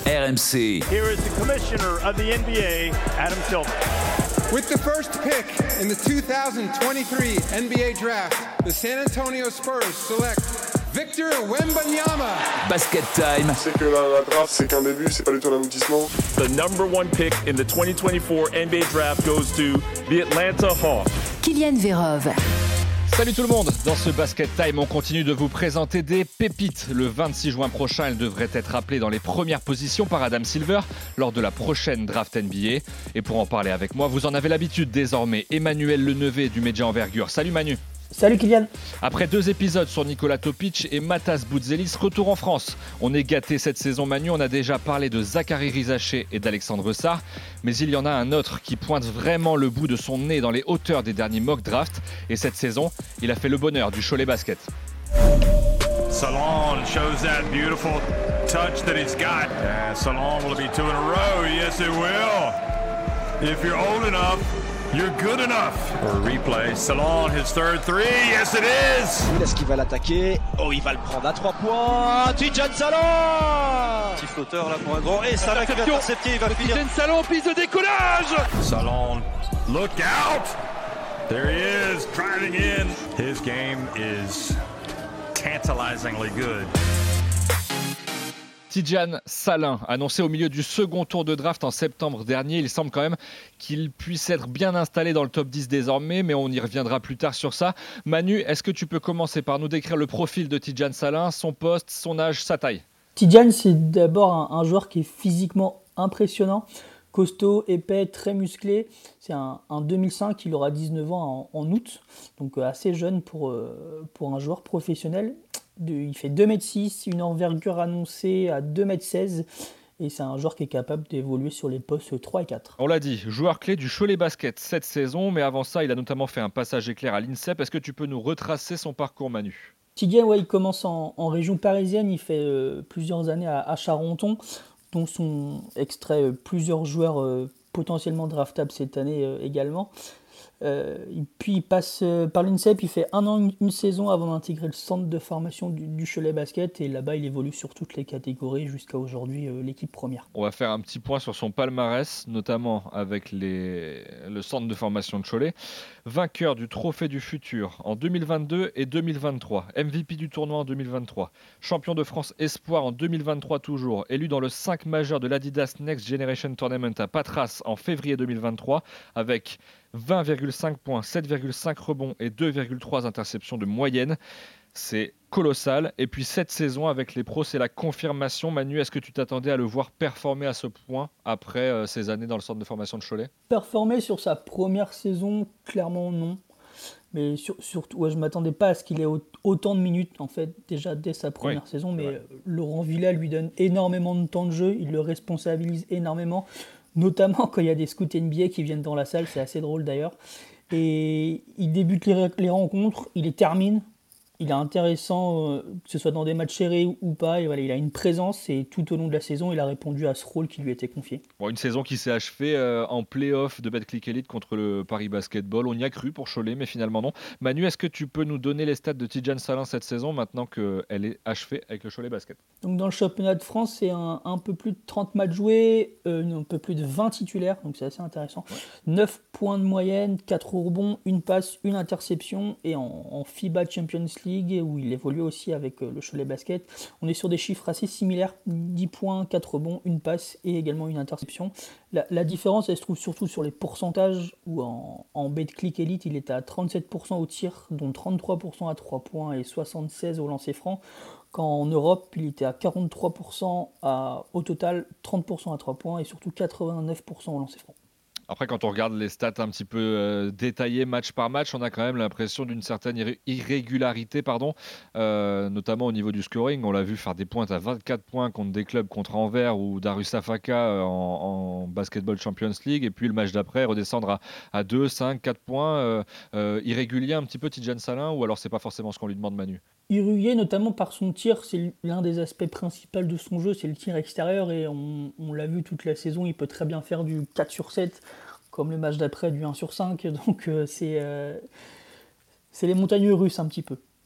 RMC. Here is the commissioner of the NBA, Adam Silver. With the first pick in the 2023 NBA Draft, the San Antonio Spurs select Victor Wembanyama. Basket Time. C'est que la draft, c'est qu'un début, c'est pas du tout un aboutissement. The number one pick in the 2024 NBA Draft goes to the Atlanta Hawks. Kylian Verov. Salut tout le monde, dans ce Basket Time, on continue de vous présenter des pépites. Le 26 juin prochain, elles devraient être appelées dans les premières positions par Adam Silver lors de la prochaine draft NBA. Et pour en parler avec moi, vous en avez l'habitude désormais, Emmanuel Lenevé du Média Envergure. Salut Manu. Salut Kylian. Après 2 épisodes sur Nikola Topic et Matas Boutzelis, retour en France. On est gâté cette saison Manu, on a déjà parlé de Zachary Rizaché et d'Alexandre Sarr, mais il y en a un autre qui pointe vraiment le bout de son nez dans les hauteurs des derniers mock drafts, et cette saison, il a fait le bonheur du Cholet Basket. Salon shows that beautiful touch that he's got. Salon will be 2 in a row. Yes, it will. If you're old enough, you're good enough. For a replay, Salon, his third three. Yes, it is. Est-ce qu'il va l'attaquer? Oh, il va le prendre à 3 points. Tidjane Salon. Petit flotteur là pour un grand. Et Salah qui va intercepter, il va finir. Tidjane Salon, piste de décollage. Salon, look out. There he is, driving in. His game is tantalizingly good. Tidjane Salin, annoncé au milieu du second tour de draft en septembre dernier, il semble quand même qu'il puisse être bien installé dans le top 10 désormais, mais on y reviendra plus tard sur ça. Manu, est-ce que tu peux commencer par nous décrire le profil de Tidjane Salin, son poste, son âge, sa taille? Tidjane, c'est d'abord un joueur qui est physiquement impressionnant, costaud, épais, très musclé. C'est un 2005, il aura 19 ans en août, donc assez jeune pour un joueur professionnel. Il fait 2m6, une envergure annoncée à 2m16 et c'est un joueur qui est capable d'évoluer sur les postes 3 et 4. On l'a dit, joueur clé du Cholet Basket cette saison, mais avant ça, il a notamment fait un passage éclair à l'INSEP. Est-ce que tu peux nous retracer son parcours, Manu? Tidjane, il commence en région parisienne, il fait plusieurs années à Charenton, dont sont extraits plusieurs joueurs potentiellement draftables cette année également. Puis il passe par l'INSEP, il fait 1 an, 1 saison avant d'intégrer le centre de formation du Cholet Basket et là-bas il évolue sur toutes les catégories jusqu'à aujourd'hui l'équipe première. On va faire un petit point sur son palmarès, notamment avec le centre de formation de Cholet. Vainqueur du Trophée du Futur en 2022 et 2023, MVP du tournoi en 2023, champion de France Espoir en 2023 toujours, élu dans le 5 majeur de l'Adidas Next Generation Tournament à Patras en février 2023 avec 20,5 points, 7,5 rebonds et 2,3 interceptions de moyenne. C'est colossal. Et puis cette saison avec les pros, c'est la confirmation. Manu, est-ce que tu t'attendais à le voir performer à ce point après ces années dans le centre de formation de Cholet? Performer sur sa première saison, clairement non. Mais surtout, je ne m'attendais pas à ce qu'il ait autant de minutes en fait, déjà dès sa première saison. Mais Laurent Villa lui donne énormément de temps de jeu, il le responsabilise énormément. Notamment quand il y a des scouts NBA qui viennent dans la salle, c'est assez drôle d'ailleurs. Et il débute les rencontres, il les termine. Il est intéressant, que ce soit dans des matchs serrés ou pas. Et voilà, il a une présence et tout au long de la saison, il a répondu à ce rôle qui lui était confié. Bon, une saison qui s'est achevée en play-off de Betclic Elite contre le Paris Basketball. On y a cru pour Cholet, mais finalement non. Manu, est-ce que tu peux nous donner les stats de Tidjane Salin cette saison, maintenant qu'elle est achevée avec le Cholet Basket? Donc dans le championnat de France, c'est un peu plus de 30 matchs joués, un peu plus de 20 titulaires, donc c'est assez intéressant. 9 points de moyenne, 4 rebonds, 1 passe, 1 interception. Et en FIBA Champions League, où il évolue aussi avec le Cholet Basket, on est sur des chiffres assez similaires, 10 points, 4 rebonds, 1 passe et également 1 interception. La différence, elle se trouve surtout sur les pourcentages, où en Betclic Elite, il est à 37% au tir, dont 33% à 3 points et 76% au lancer franc, quand en Europe, il était à 43% au total, 30% à 3 points et surtout 89% au lancer franc. Après, quand on regarde les stats un petit peu détaillées match par match, on a quand même l'impression d'une certaine irrégularité, notamment au niveau du scoring. On l'a vu faire des pointes à 24 points contre des clubs contre Anvers ou Darussafaka en Basketball Champions League, et puis le match d'après redescendre à 2, 5, 4 points. Irrégulier un petit peu Tidjane Salin, ou alors c'est pas forcément ce qu'on lui demande, Manu? Irrégulier notamment par son tir, c'est l'un des aspects principaux de son jeu, c'est le tir extérieur, et on l'a vu toute la saison, il peut très bien faire du 4 sur 7, comme le match d'après du 1 sur 5, donc c'est les montagnes russes un petit peu.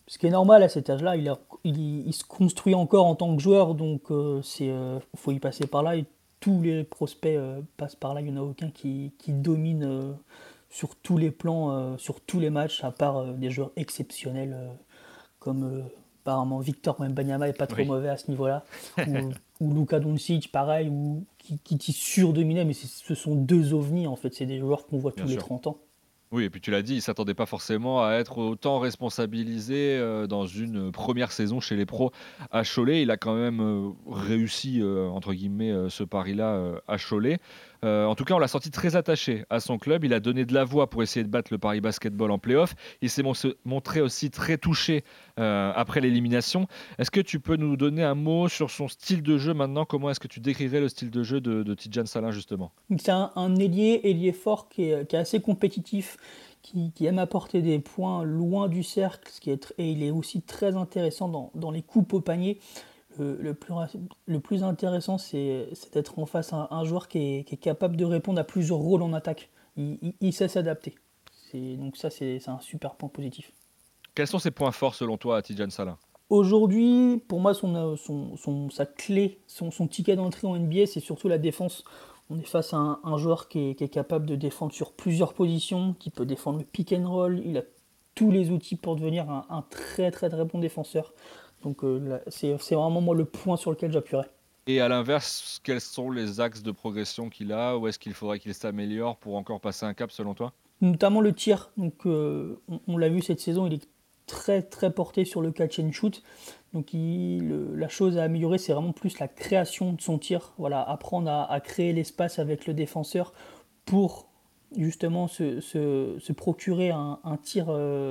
Ce qui est normal à cet âge-là, il se construit encore en tant que joueur, donc faut y passer par là. Et tous les prospects passent par là. Il n'y en a aucun qui domine sur tous les plans, sur tous les matchs, à part des joueurs exceptionnels comme apparemment Victor Wembanyama est pas trop mauvais à ce niveau-là, ou Luka Doncic, pareil, ou qui surdominait, mais ce sont deux ovnis en fait. C'est des joueurs qu'on voit tous les 30 ans. Oui, et puis tu l'as dit, il ne s'attendait pas forcément à être autant responsabilisé dans une première saison chez les pros à Cholet. Il a quand même réussi, entre guillemets, ce pari-là à Cholet. En tout cas, on l'a senti très attaché à son club. Il a donné de la voix pour essayer de battre le Paris Basketball en play-off. Il s'est montré aussi très touché après l'élimination. Est-ce que tu peux nous donner un mot sur son style de jeu maintenant ? Comment est-ce que tu décrirais le style de jeu de Tidjane Salin, justement ? C'est un ailier fort qui est assez compétitif, qui aime apporter des points loin du cercle, et il est aussi très intéressant dans les coupes au panier. Le plus intéressant, c'est d'être en face à un joueur qui est capable de répondre à plusieurs rôles en attaque. Il sait s'adapter. Donc ça, c'est un super point positif. Quels sont ses points forts selon toi à Tidjane Salin ? Aujourd'hui, pour moi, sa clé, son ticket d'entrée en NBA, c'est surtout la défense. On est face à un joueur qui est capable de défendre sur plusieurs positions, qui peut défendre le pick and roll. Il a tous les outils pour devenir un très très très bon défenseur. Donc c'est vraiment moi le point sur lequel j'appuierais. Et à l'inverse, quels sont les axes de progression qu'il a ? Où est-ce qu'il faudrait qu'il s'améliore pour encore passer un cap selon toi ? Notamment le tir. Donc on l'a vu cette saison, il est très très porté sur le catch and shoot. Donc la chose à améliorer, c'est vraiment plus la création de son tir. Voilà, apprendre à créer l'espace avec le défenseur pour justement se procurer un tir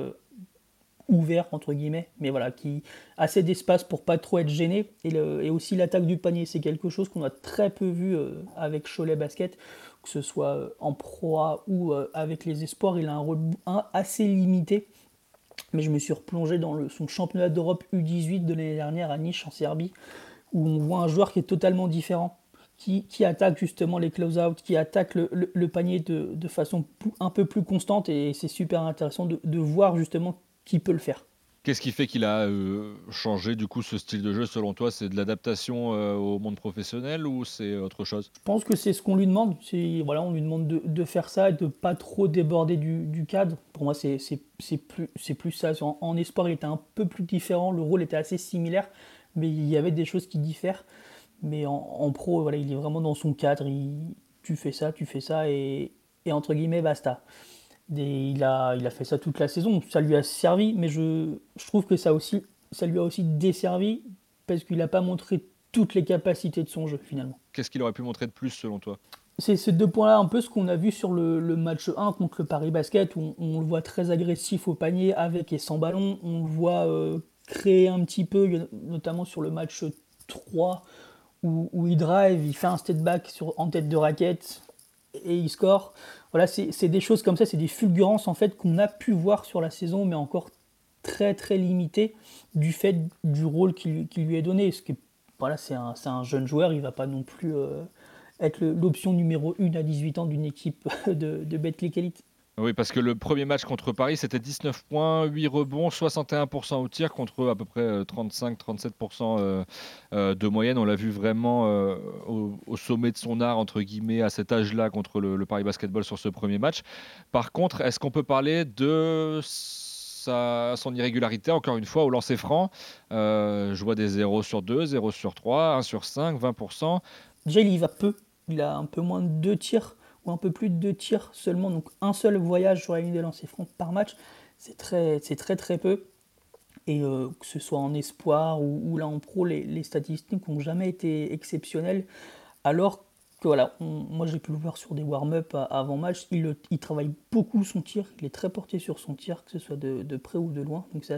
ouvert entre guillemets, mais voilà, qui a assez d'espace pour pas trop être gêné, et aussi l'attaque du panier, c'est quelque chose qu'on a très peu vu avec Cholet Basket, que ce soit en Pro A ou avec les espoirs. Il a un rôle assez limité, mais je me suis replongé dans son championnat d'Europe U18 de l'année dernière à Niš en Serbie, où on voit un joueur qui est totalement différent, qui attaque justement les close-out, qui attaque le panier de façon un peu plus constante, et c'est super intéressant de voir justement qui peut le faire. Qu'est-ce qui fait qu'il a changé du coup ce style de jeu selon toi ? C'est de l'adaptation au monde professionnel ou c'est autre chose ? Je pense que c'est ce qu'on lui demande. On lui demande de faire ça et de ne pas trop déborder du cadre. Pour moi, c'est plus ça. En espoir, il était un peu plus différent. Le rôle était assez similaire, mais il y avait des choses qui diffèrent. Mais en pro, voilà, il est vraiment dans son cadre. Tu fais ça et entre guillemets, basta. Il a fait ça toute la saison, ça lui a servi, mais je trouve que ça lui a aussi desservi parce qu'il n'a pas montré toutes les capacités de son jeu finalement. Qu'est-ce qu'il aurait pu montrer de plus selon toi ? C'est ces deux points-là, un peu ce qu'on a vu sur le match 1 contre le Paris Basket, où on le voit très agressif au panier avec et sans ballon. On le voit créer un petit peu, notamment sur le match 3, où il drive, il fait un step back en tête de raquette et il score. Voilà, c'est des choses comme ça, c'est des fulgurances en fait qu'on a pu voir sur la saison, mais encore très très limitées du fait du rôle qui lui est donné. Parce que voilà, c'est un jeune joueur, il ne va pas non plus être l'option numéro 1 à 18 ans d'une équipe de Betclic Elite. Oui, parce que le premier match contre Paris, c'était 19 points, 8 rebonds, 61% au tir contre à peu près 35-37% de moyenne. On l'a vu vraiment au sommet de son art, entre guillemets, à cet âge-là contre le Paris Basketball sur ce premier match. Par contre, est-ce qu'on peut parler de son irrégularité, encore une fois, au lancer franc ? Je vois des 0 sur 2, 0 sur 3, 1 sur 5, 20%. Déjà, il y va peu. Il a un peu moins de 2 tirs. Ou un peu plus de 2 tirs seulement, donc un seul voyage sur la ligne des lancers francs par match, c'est très très peu. Et que ce soit en espoir ou là en pro, les statistiques n'ont jamais été exceptionnelles. Alors que voilà, moi j'ai pu le voir sur des warm-up avant match, il travaille beaucoup son tir, il est très porté sur son tir, que ce soit de près ou de loin. Donc c'est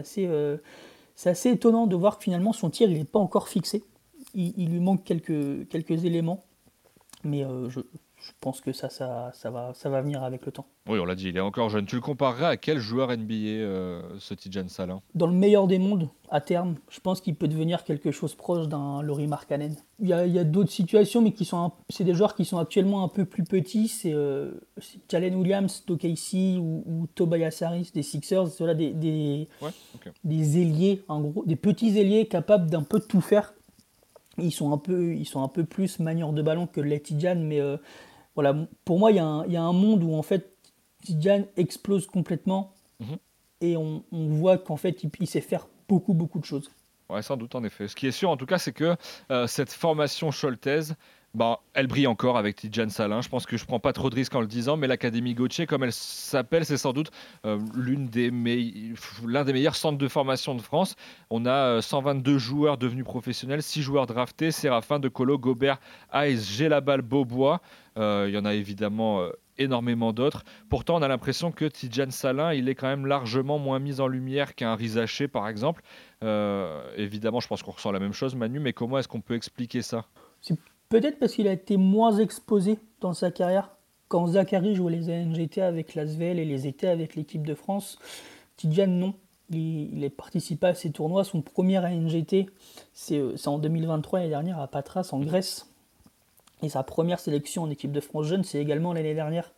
assez étonnant de voir que finalement son tir il n'est pas encore fixé. Il lui manque quelques éléments, mais je pense que ça va venir avec le temps. Oui, on l'a dit, il est encore jeune. Tu le comparerais à quel joueur NBA, ce Tidjane Sallin? Dans le meilleur des mondes, à terme, je pense qu'il peut devenir quelque chose proche d'un Lauri Markkanen. Il y a d'autres situations, mais c'est des joueurs qui sont actuellement un peu plus petits. C'est Jalen Williams d'OKC ou Tobias Harris des Sixers. Voilà, des ailiers, en gros, des petits ailiers capables d'un peu tout faire. Ils sont un peu plus manieurs de ballon que les Tidjane, mais voilà, pour moi, il y a un monde où en fait Tidjane explose complètement et on voit qu'en fait il sait faire beaucoup de choses. Ouais, sans doute, en effet. Ce qui est sûr, en tout cas, c'est que cette formation scholtaise, elle brille encore avec Tidjane Sallin. Je pense que je ne prends pas trop de risques en le disant, mais l'Académie Gauthier, comme elle s'appelle, c'est sans doute l'un des meilleurs centres de formation de France. On a 122 joueurs devenus professionnels, 6 joueurs draftés, Séraphin, De Colo, Gobert, Hayes, Gélabal, Beaubois. Il y en a évidemment énormément d'autres. Pourtant, on a l'impression que Tidjane Sallin, il est quand même largement moins mis en lumière qu'un Rizaché, par exemple. Évidemment, je pense qu'on ressent la même chose, Manu, mais comment est-ce qu'on peut expliquer ça? C'est peut-être parce qu'il a été moins exposé dans sa carrière. Quand Zachary jouait les ANGT avec l'Asvel et les étés avec l'équipe de France, Tidjane, non. Il est participé à ces tournois. Son premier ANGT, c'est en 2023, l'année dernière, à Patras, en Grèce. Et sa première sélection en équipe de France jeune, c'est également l'année dernière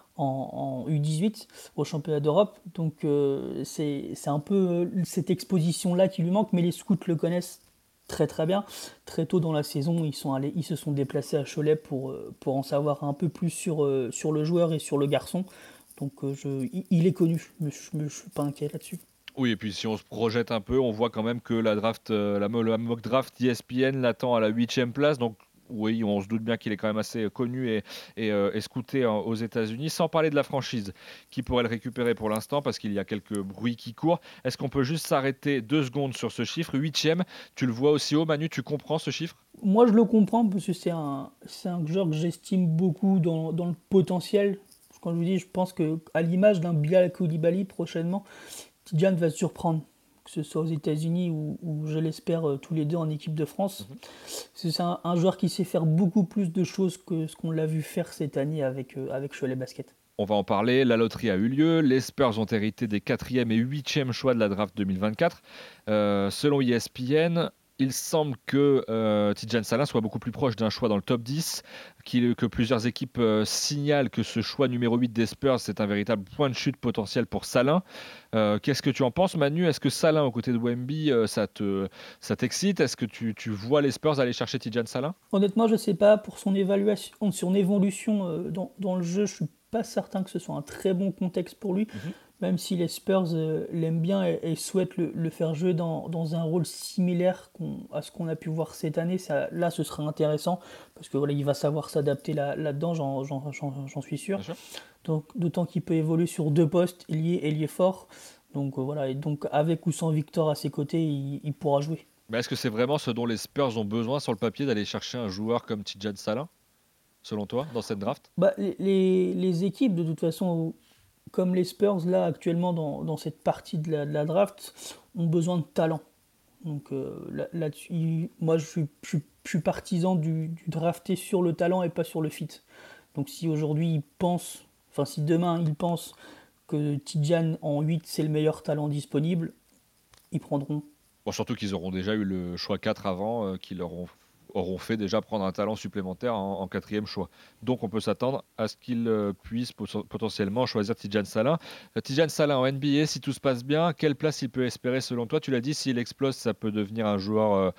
en U18 au championnat d'Europe. Donc c'est un peu cette exposition-là qui lui manque, mais les scouts le connaissent très très bien. Très tôt dans la saison, ils se sont déplacés à Cholet pour en savoir un peu plus sur le joueur et sur le garçon. Donc il est connu, mais je ne suis pas inquiet là-dessus. Oui, et puis si on se projette un peu, on voit quand même que la mock draft ESPN l'attend à la 8e place. Donc oui, on se doute bien qu'il est quand même assez connu et scouté aux États-Unis, sans parler de la franchise qui pourrait le récupérer pour l'instant parce qu'il y a quelques bruits qui courent. Est-ce qu'on peut juste s'arrêter 2 secondes sur ce chiffre? 8e, tu le vois aussi haut, Manu, tu comprends ce chiffre? Moi, je le comprends parce que c'est un joueur que j'estime beaucoup dans le potentiel. Quand je vous dis, je pense qu'à l'image d'un Bilal Koulibaly prochainement, Tidjane va se surprendre, que ce soit aux États-Unis ou je l'espère tous les deux en équipe de France. C'est un joueur qui sait faire beaucoup plus de choses que ce qu'on l'a vu faire cette année avec Cholet Basket. On va en parler, la loterie a eu lieu, les Spurs ont hérité des 4e et 8e choix de la draft 2024. Selon ESPN, il semble que Tidjane Sallin soit beaucoup plus proche d'un choix dans le top 10, que plusieurs équipes signalent que ce choix numéro 8 des Spurs, c'est un véritable point de chute potentiel pour Sallin. Qu'est-ce que tu en penses, Manu? Est-ce que Sallin aux côtés de Wemby, ça t'excite? Est-ce que tu vois les Spurs aller chercher Tidjane Sallin? Honnêtement, je ne sais pas. Pour son évolution dans le jeu, je ne suis pas certain que ce soit un très bon contexte pour lui. Même si les Spurs l'aiment bien et souhaitent le faire jouer dans un rôle similaire à ce qu'on a pu voir cette année, là ce sera intéressant parce que voilà, il va savoir s'adapter là-dedans, j'en suis sûr. Donc, d'autant qu'il peut évoluer sur 2 postes, ailier fort. Donc voilà, et donc avec ou sans Victor à ses côtés, il pourra jouer. Mais est-ce que c'est vraiment ce dont les Spurs ont besoin sur le papier, d'aller chercher un joueur comme Tidjane Sallin, selon toi, dans cette draft? Les équipes, de toute façon, comme les Spurs, là, actuellement, dans cette partie de la draft, ont besoin de talent. Donc là-dessus, moi, je suis partisan du drafter sur le talent et pas sur le fit. Donc si aujourd'hui, si demain, ils pensent que Tidjane en 8, c'est le meilleur talent disponible, ils prendront. Bon, surtout qu'ils auront déjà eu le choix 4 avant, qui leur auront fait déjà prendre un talent supplémentaire en 4e choix. Donc on peut s'attendre à ce qu'ils puissent potentiellement choisir Tidjane Sallin. Tidjane Sallin en NBA, si tout se passe bien, quelle place il peut espérer selon toi? Tu l'as dit, s'il explose, ça peut devenir un joueur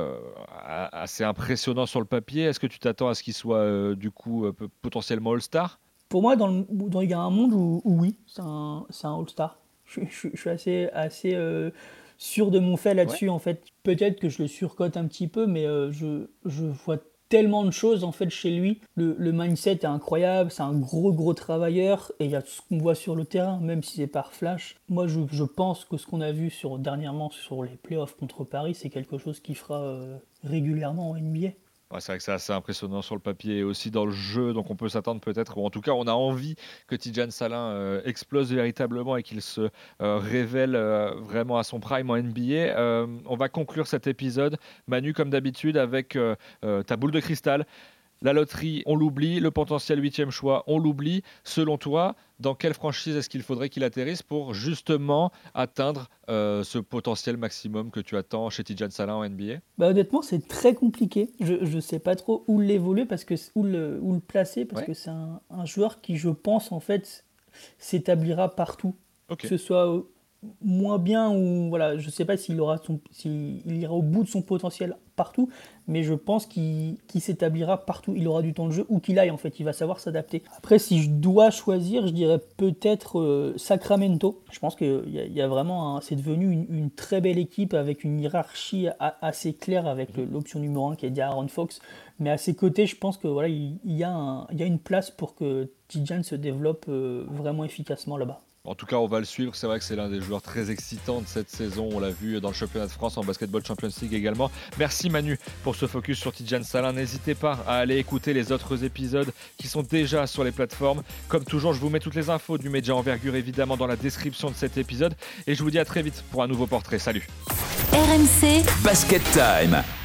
assez impressionnant sur le papier. Est-ce que tu t'attends à ce qu'il soit du coup potentiellement All-Star? Pour moi, il y a un monde où oui, c'est un All-Star. Je suis assez sûr de mon fait là-dessus, ouais. En fait. Peut-être que je le surcote un petit peu, mais je vois tellement de choses en fait chez lui. Le mindset est incroyable, c'est un gros travailleur, et il y a tout ce qu'on voit sur le terrain, même si c'est par flash. Moi, je pense que ce qu'on a vu dernièrement sur les playoffs contre Paris, c'est quelque chose qui fera régulièrement en NBA. Ouais, c'est vrai que c'est assez impressionnant sur le papier et aussi dans le jeu, donc on peut s'attendre peut-être, ou en tout cas on a envie que Tidjane Sallin explose véritablement et qu'il se révèle vraiment à son prime en NBA. On va conclure cet épisode, Manu, comme d'habitude, avec ta boule de cristal. La loterie, on l'oublie. Le potentiel 8e choix, on l'oublie. Selon toi, dans quelle franchise est-ce qu'il faudrait qu'il atterrisse pour justement atteindre ce potentiel maximum que tu attends chez Tidjane Salahin en NBA? Honnêtement, c'est très compliqué. Je ne sais pas trop où l'évoluer, où le placer, parce que c'est un joueur qui, je pense, en fait, s'établira partout. Okay. Que ce soit moins bien ou voilà, je sais pas s'il ira au bout de son potentiel partout, mais je pense qu'il s'établira partout. Il aura du temps de jeu où qu'il aille, en fait, il va savoir s'adapter. Après, si je dois choisir, je dirais peut-être Sacramento. Je pense qu'il y a vraiment c'est devenu une très belle équipe avec une hiérarchie assez claire avec l'option numéro 1 qui est Aaron Fox, mais à ses côtés, je pense que voilà, il y a une place pour que Tidjane se développe vraiment efficacement là-bas. En tout cas, on va le suivre. C'est vrai que c'est l'un des joueurs très excitants de cette saison. On l'a vu dans le championnat de France, en Basketball Champions League également. Merci Manu pour ce focus sur Tidjane Salahin. N'hésitez pas à aller écouter les autres épisodes qui sont déjà sur les plateformes. Comme toujours, je vous mets toutes les infos du Média Envergure évidemment dans la description de cet épisode. Et je vous dis à très vite pour un nouveau portrait. Salut. RMC Basket Time.